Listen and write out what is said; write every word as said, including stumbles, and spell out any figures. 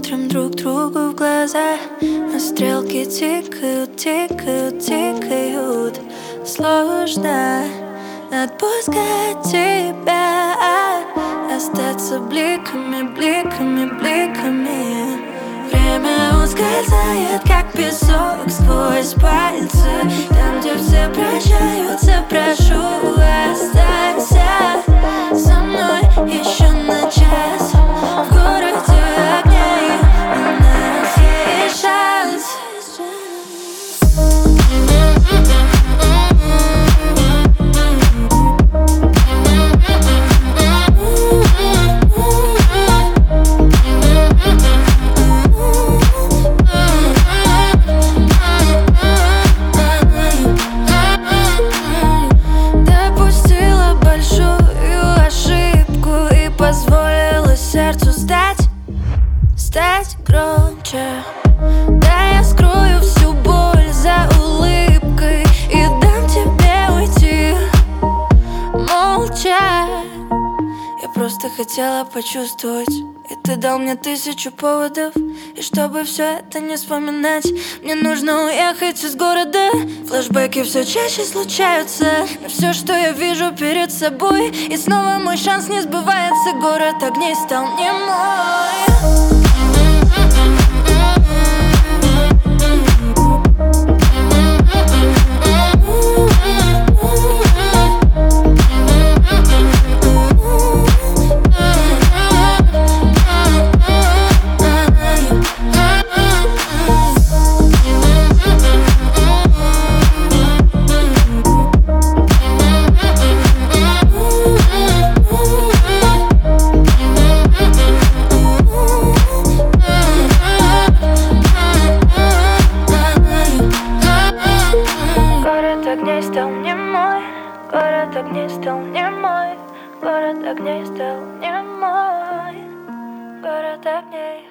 смотрим друг другу в глаза, но стрелки тикают, тикают, тикают. Сложно отпускать тебя, остаться бликами, бликами, бликами. Время ускользает, как песок сквозь пальцы. Там, где все прощаются, прошу, останься со мной еще на час. В городе огней у нас есть шанс. Позволила сердцу стать, стать громче. Да, я скрою всю боль за улыбкой и дам тебе уйти молча. Я просто хотела почувствовать, и ты дал мне тысячу поводов. И чтобы все это не вспоминать, мне нужно уехать из города. Флэшбэки все чаще случаются, но все, что я вижу перед собой, и снова мой шанс не сбывается. Город огней стал не мой. Огней стал не мой, город огней стал не мой, город огней стал не мой, город огней.